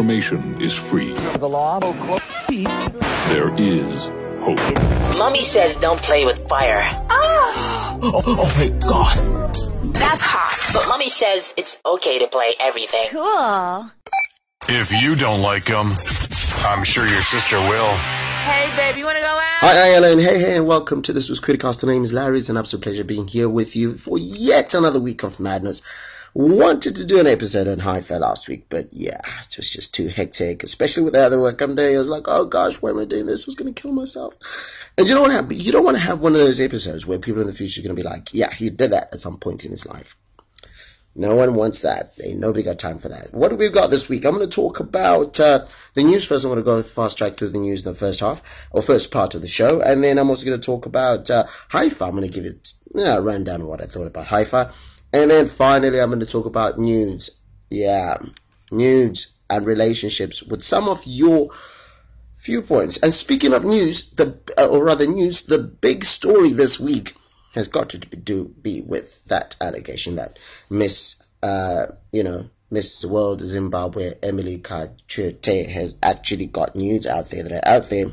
information is free. The law. There is hope. Mommy says don't play with fire. Oh my God. That's hot. But Mommy says it's okay to play everything. Cool. If you don't like them, I'm sure your sister will. Hey, baby, you want to go out? Hi, Ellen. Hey, and welcome to This Was Criticast. My name is Larry. It's an absolute pleasure being here with you for yet another week of madness. Wanted to do an episode on Hi-Fi last week, but yeah, it was just too hectic, especially with the other work day. I was like, oh gosh, why am I doing this? I was going to kill myself. And you know what happened? You don't want to have one of those episodes where people in the future are going to be like, yeah, he did that at some point in his life. No one wants that. Ain't nobody got time for that. What have we got this week? I'm going to talk about the news first. I'm going to go fast track through the news in the first half, or first part of the show. And then I'm also going to talk about Hi-Fi. I'm going to give it a rundown of what I thought about Hi-Fi. And then finally, I'm going to talk about news. Yeah, news and relationships with some of your viewpoints. And speaking of news, the big story this week has got to be with that allegation that Miss World Zimbabwe Emily Kachute has actually got news out there that are out there.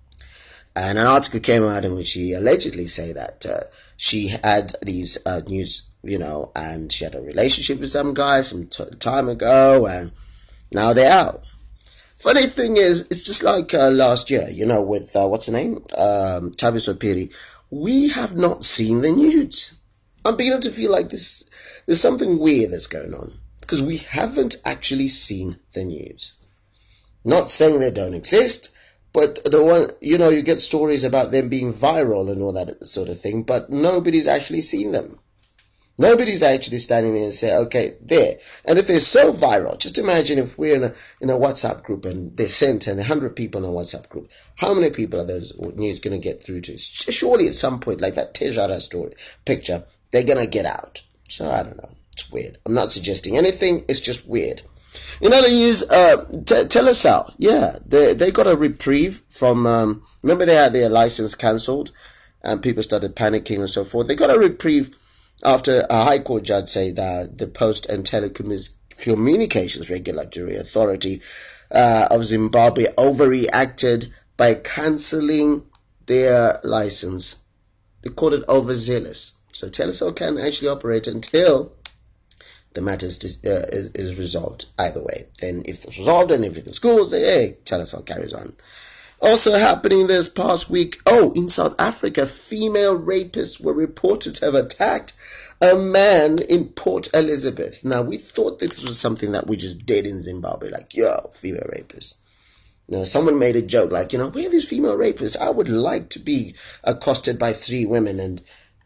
And an article came out in which she allegedly say that she had these news, and she had a relationship with some guy some time ago, and now they're out. Funny thing is, it's just like last year, with, what's her name? Thabiso Phiri. We have not seen the news. I'm beginning to feel like there's something weird that's going on, because we haven't actually seen the news. Not saying they don't exist, but the one, you get stories about them being viral and all that sort of thing, but nobody's actually seen them. Nobody's actually standing there and say, okay, there. And if they're so viral, just imagine if we're in a WhatsApp group and they're sent and 100 people in a WhatsApp group. How many people are those news going to get through to? Surely at some point, like that Tejara story picture, they're going to get out. So I don't know. It's weird. I'm not suggesting anything. It's just weird. In other news, Telecel, yeah, they got a reprieve from, remember they had their license cancelled and people started panicking and so forth. They got a reprieve after a High Court judge said that the Post and Telecommunications Regulatory Authority of Zimbabwe overreacted by cancelling their license. They called it overzealous. So Telecel can actually operate until the matter is resolved either way. Then if it's resolved and everything's cool, say, hey, Telecel carries on. Also happening this past week, in South Africa, female rapists were reported to have attacked a man in Port Elizabeth. Now, we thought this was something that we just did in Zimbabwe, like, female rapists. Someone made a joke, like, where are these female rapists? I would like to be accosted by 3 women and,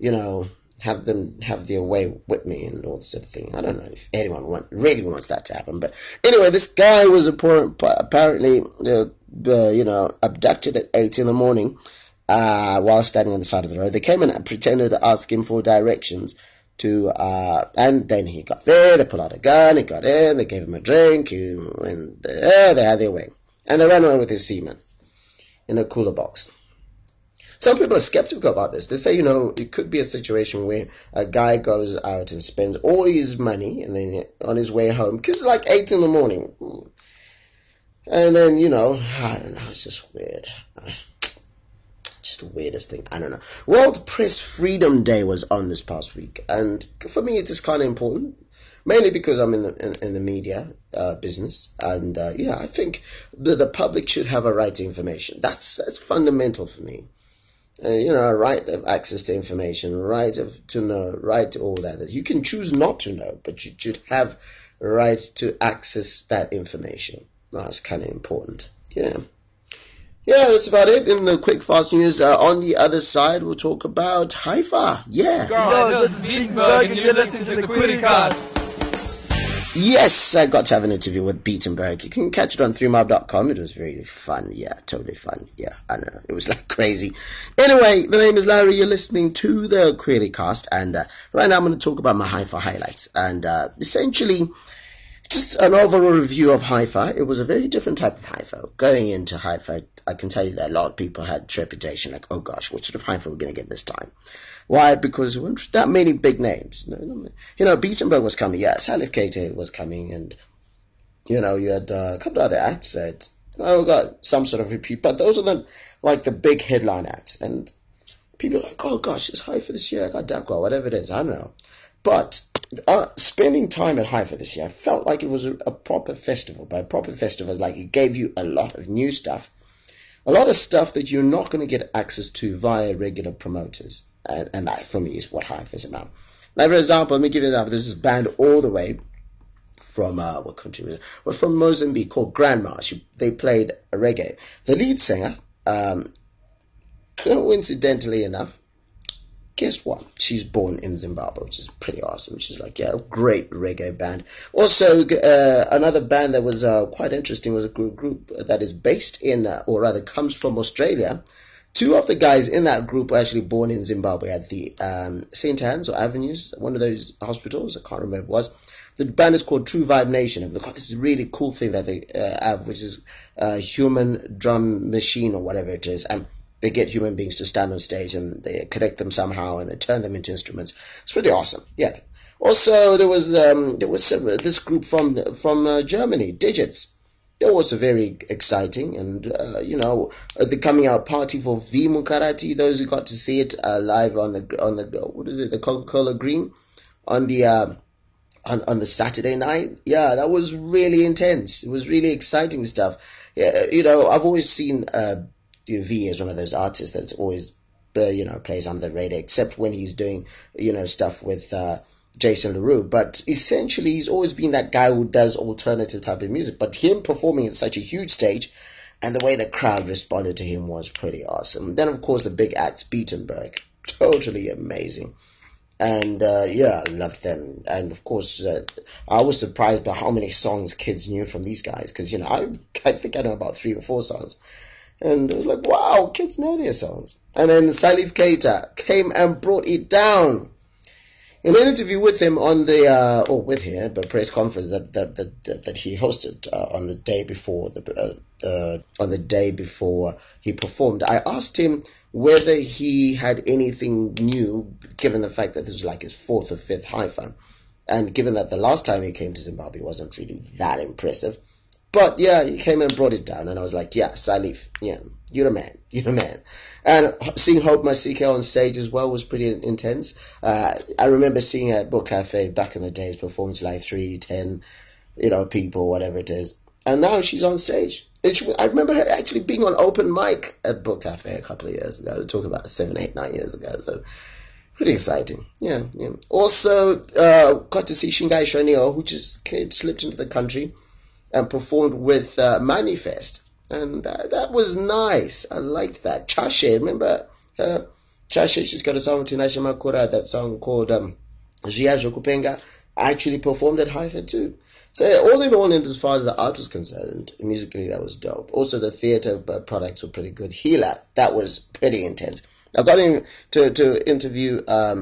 have them have their way with me and all this sort of thing. I don't know if anyone really wants that to happen. But anyway, this guy was apparently, abducted at 8 in the morning while standing on the side of the road. They came in and pretended to ask him for directions and then he got there, they pulled out a gun, he got in, they gave him a drink, and they had their way. And they ran away with his semen in a cooler box. Some people are skeptical about this. They say, it could be a situation where a guy goes out and spends all his money and then on his way home, because it's like 8 in the morning. And then, I don't know, it's just weird. Just the weirdest thing. I don't know. World Press Freedom Day was on this past week. And for me, it is kind of important. Mainly because I'm in the media business. And, I think the public should have a right to information. That's fundamental for me. A right of access to information, right to know, right to all that. You can choose not to know, but you should have a right to access that information. That's kind of important. Yeah, that's about it. In the quick fast news, on the other side, we'll talk about Hi-Fi. Yeah. Yo, this is Beatenberg and you're listening to the Criticast. Yes, I got to have an interview with Beatenberg. You can catch it on 3mob.com. It was very fun. Yeah, totally fun. Yeah, I know. It was like crazy. Anyway, the name is Larry. You're listening to the Criticast. And right now I'm going to talk about my Hi-Fi highlights. And essentially, just an overall review of Hi-Fi. It was a very different type of Hi-Fi. Going into Hi-Fi, I can tell you that a lot of people had trepidation. Like, oh gosh, what sort of Hi-Fi are we going to get this time? Why? Because there weren't that many big names. Beatenberg was coming. Yeah, Salif Keita was coming, and you had a couple of other acts that got some sort of repeat, but those are the big headline acts. And people are like, oh gosh, it's Haifa this year, I got Dakwa, whatever it is, I don't know. But spending time at Haifa this year, I felt like it was a proper festival. By proper festival, like it gave you a lot of new stuff. A lot of stuff that you're not going to get access to via regular promoters. And that, for me, is what Haifa is about. Now, for example, let me give you an example. There's this band all the way from, what country was it? Well, from Mozambique called Grandma. They played a reggae. The lead singer, coincidentally enough, guess what? She's born in Zimbabwe, which is pretty awesome. She's like, a great reggae band. Also, another band that was quite interesting was a group that is based in, or rather comes from Australia. Two of the guys in that group were actually born in Zimbabwe at the St. Anne's or Avenues, one of those hospitals. I can't remember what it was. The band is called True Vibe Nation. And they've got this really cool thing that they have, which is a human drum machine or whatever it is. And they get human beings to stand on stage and they connect them somehow and they turn them into instruments. It's pretty awesome. Yeah. Also, there was this group from Germany, Digits. They were also very exciting, and the coming out party for V Mukarati. Those who got to see it live on the Coca-Cola Green on the Saturday night. Yeah, that was really intense. It was really exciting stuff. Yeah, I've always seen V as one of those artists that's always plays under the radar, except when he's doing stuff with Jason LaRue. But essentially he's always been that guy who does alternative type of music, but him performing at such a huge stage and the way the crowd responded to him was pretty awesome. Then of course the big acts, Beatenberg, totally amazing. And I loved them. And of course I was surprised by how many songs kids knew from these guys, because I think I know about 3 or 4 songs. And it was like, wow, kids know their songs. And then Salif Keita came and brought it down. In an interview with him on the press conference that he hosted on the day before he performed, I asked him whether he had anything new, given the fact that this was like his 4th or 5th Haifa, and given that the last time he came to Zimbabwe wasn't really that impressive. But yeah, he came and brought it down, and I was like, yeah, Salif, yeah, you're a man. And seeing Hope Masika on stage as well was pretty intense. I remember seeing her at Book Cafe back in the days, performance like 3, 10, people, whatever it is. And now she's on stage. I remember her actually being on open mic at Book Cafe a couple of years ago. We're talking about 7, 8, 9 years ago. So pretty exciting. Yeah. Also, got to see Shingai Shonio, who just slipped into the country and performed with Manifest. And that was nice. I liked that. Chashe, remember Chashe? She's got a song with Tinashe Makura, that song called Zviazvo Kupenga. Actually performed at Haifa too. So all in all, as far as the art was concerned, musically that was dope. Also the theatre products were pretty good. Hila, that was pretty intense. I got him to interview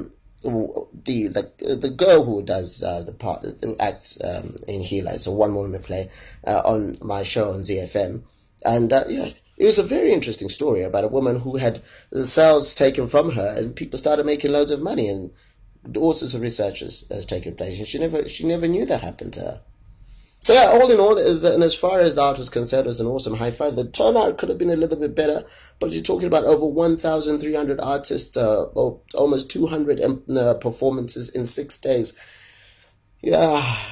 the girl who does the part, who acts in Hila. It's a one-woman play on my show on ZFM. And it was a very interesting story about a woman who had the cells taken from her, and people started making loads of money, and all sorts of research has taken place, and she never knew that happened to her. So yeah, all in all, and as far as the art was concerned, it was an awesome Haifa. The turnout could have been a little bit better, but you're talking about over 1,300 artists, almost 200 performances in 6 days. Yeah.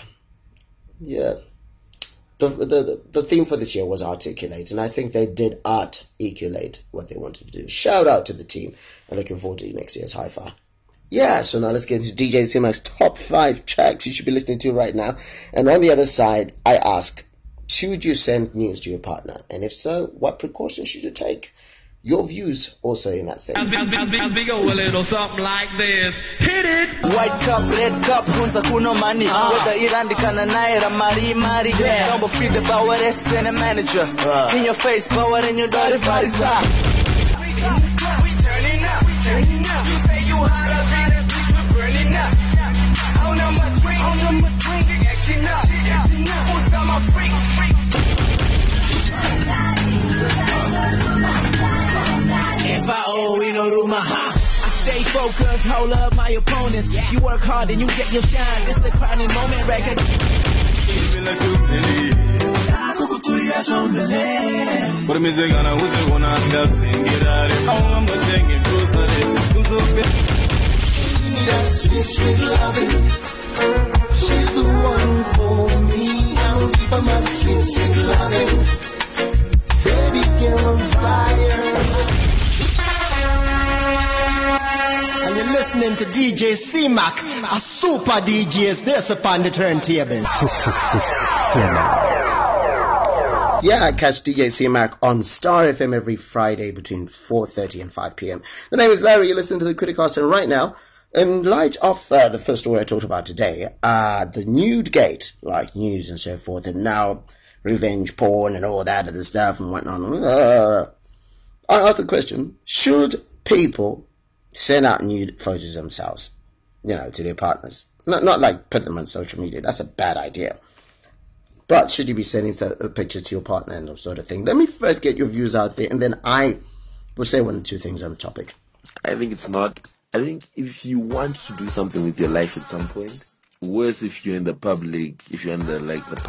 The theme for this year was Articulate, and I think they did articulate what they wanted to do. Shout out to the team, and looking forward to next year's Haifa. Yeah, so now let's get into DJ C-Mac's top 5 tracks you should be listening to right now. And on the other side, I ask, should you send news to your partner? And if so, what precautions should you take? Your views also in that segment. As we go a little something like this. Hit it! White cup, red cup, kunza kuno money. Whether irandikana naira, mari. Don't feed the power, and a manager. In your face, power in your daughter, body's up. We turning up. You say you hot up in this bitch, we're burning up. On my drink, acting up. Who's got my freak? We know Rumaha. I stay focused, hold up my opponents. You work hard and you get your shine. This the crowning moment record. Sweet loving, she's the one for me. I'll give her my sweet loving, baby girl on fire. And you're listening to DJ C-Mac, a super DJ is this upon the turntable. Yeah, catch DJ C-Mac on Star FM every Friday between 4:30 and 5 p.m. The name is Larry, you listen to the Criticast, and right now, in light of the first story I talked about today, the nude gate, like news and so forth, and now revenge porn and all that other stuff and whatnot, I asked the question, should people send out nude photos themselves, to their partners? Not like put them on social media, that's a bad idea. But should you be sending a picture to your partner and that sort of thing? Let me first get your views out there, and then I will say one or two things on the topic. I think it's not. I think if you want to do something with your life at some point, worse if you're in the public, if you're in the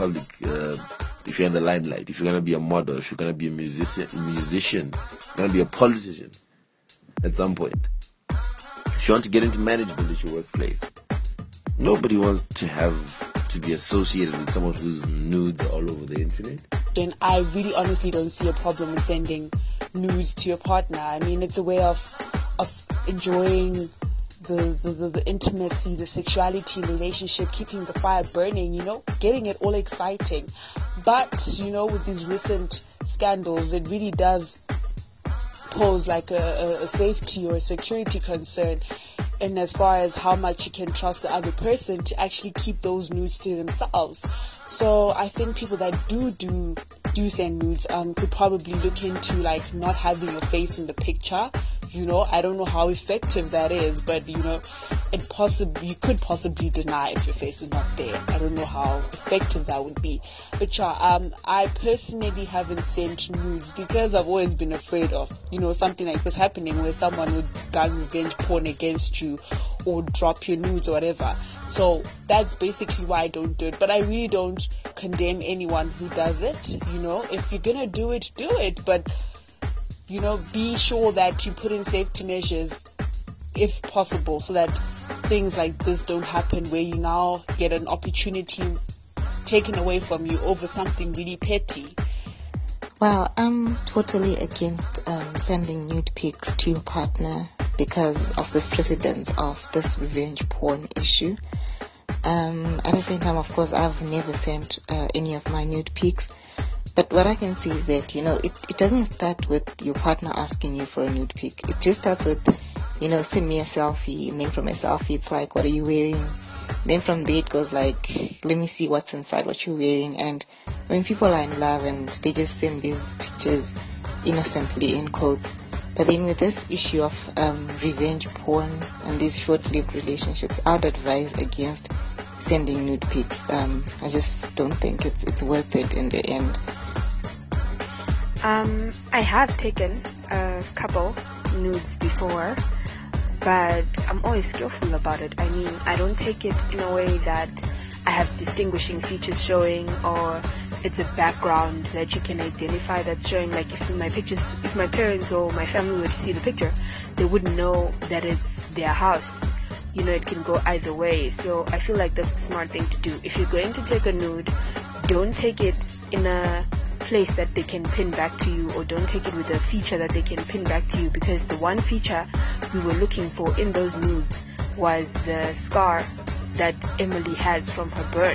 if you're in the limelight, if you're gonna be a model, if you're gonna be a musician, you're gonna be a politician at some point. If you want to get into management at your workplace, nobody wants to be associated with someone whose nudes are all over the internet. Then I really honestly don't see a problem with sending nudes to your partner. I mean, it's a way of enjoying the intimacy, the sexuality in the relationship, keeping the fire burning, getting it all exciting. But, with these recent scandals, it really does pose like a safety or a security concern. And as far as how much you can trust the other person to actually keep those nudes to themselves. So I think people that do send nudes could probably look into like not having your face in the picture. I don't know how effective that is, but you could possibly deny if your face is not there. I don't know how effective that would be. But I personally haven't sent nudes because I've always been afraid of, something like this happening where someone would gun revenge porn against you or drop your nudes or whatever. So that's basically why I don't do it. But I really don't condemn anyone who does it. If you're gonna do it, do it. But be sure that you put in safety measures if possible so that things like this don't happen where you now get an opportunity taken away from you over something really petty. Well, I'm totally against sending nude pics to your partner because of this precedence of this revenge porn issue. At the same time, of course, I've never sent any of my nude pics. But what I can see is that, it doesn't start with your partner asking you for a nude pic. It just starts with, send me a selfie. And then from a selfie, it's like, what are you wearing? Then from there, it goes like, let me see what's inside, what you're wearing. And when people are in love and they just send these pictures innocently, in quotes. But then with this issue of revenge porn and these short-lived relationships, I'd advise against sending nude pics. I just don't think it's worth it in the end. I have taken a couple nudes before, but I'm always skillful about it. I mean, I don't take it in a way that I have distinguishing features showing, or it's a background that you can identify that's showing. Like if my parents or my family were to see the picture, they wouldn't know that it's their house. It can go either way. So I feel like that's the smart thing to do. If you're going to take a nude, don't take it in a place that they can pin back to you, or don't take it with a feature that they can pin back to you, because the one feature we were looking for in those nudes was the scar that Emily has from her burn.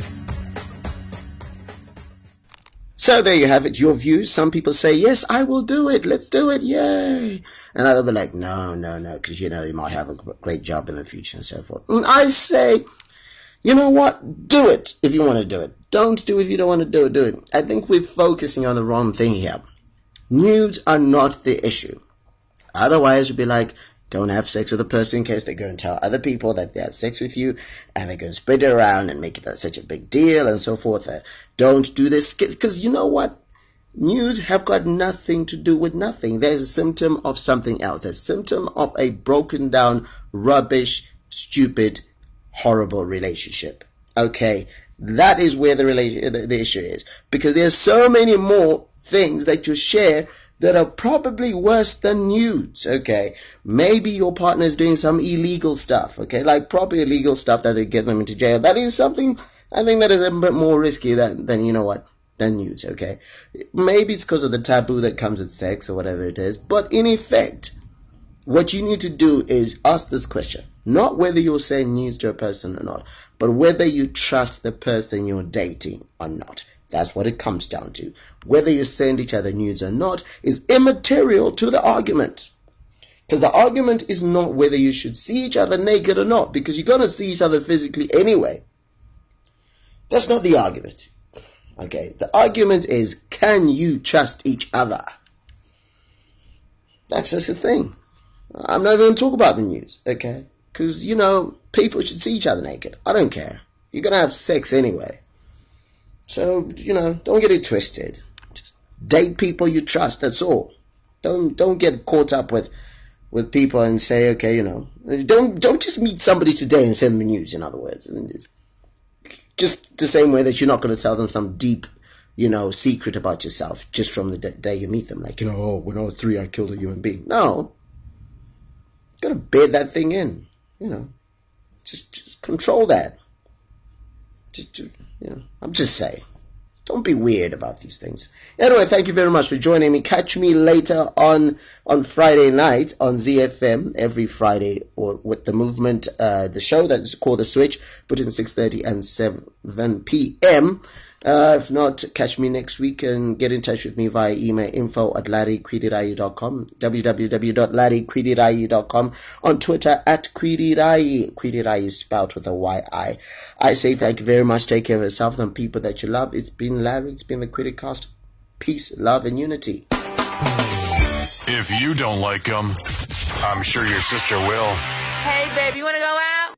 So there you have it, your views. Some people say, yes, I will do it, let's do it, yay. And others will be like, no, because you might have a great job in the future and so forth. And I say, you know what, do it if you want to do it. Don't do it if you don't want to do it. I think we're focusing on the wrong thing here. Nudes are not the issue. Otherwise, you'd be like, don't have sex with a person in case they go and tell other people that they had sex with you, and they're going to spread it around and make it such a big deal and so forth. Don't do this, because you know what? Nudes have got nothing to do with nothing. There's a symptom of something else. There's a symptom of a broken down, rubbish, stupid, horrible relationship. Okay, That is where the issue is. Because there's so many more things that you share that are probably worse than nudes, okay? Maybe your partner is doing some illegal stuff, okay? Like proper illegal stuff that they get them into jail. That is something, I think that is a bit more risky than you know what, than nudes, okay? Maybe it's because of the taboo that comes with sex or whatever it is. But in effect, what you need to do is ask this question. Not whether you're saying nudes to a person or not, but whether you trust the person you're dating or not. That's what it comes down to. Whether you send each other nudes or not is immaterial to the argument. Because the argument is not whether you should see each other naked or not, because you're going to see each other physically anyway. That's not the argument. Okay, the argument is, can you trust each other? That's just the thing. I'm not even going to talk about the nudes, okay? Because, you know, people should see each other naked. I don't care. You're going to have sex anyway. So, you know, don't get it twisted. Just date people you trust, that's all. Don't get caught up with people and say, okay, you know, don't just meet somebody today and send them news, in other words. Just the same way that you're not going to tell them some deep, you know, secret about yourself just from the day you meet them. Like, you know, oh, when I was 3, I killed a human being. No. You got to bed that thing in, you know. Just control that. You know, I'm just saying. Don't be weird about these things. Anyway, thank you very much for joining me. Catch me later on Friday night on ZFM every Friday, or with the movement, the show that's called The Switch, between 6:30 and 7 p.m. If not, catch me next week and get in touch with me via email, info@larryquidirayi.com, www.larryquidirayi.com, on Twitter @Quidirayi. Quidirayi is spelled with a Y-I. I say thank you very much. Take care of yourself and people that you love. It's been Larry. It's been the Criticast. Peace, love, and unity. If you don't like them, I'm sure your sister will. Hey, baby, you want to go out?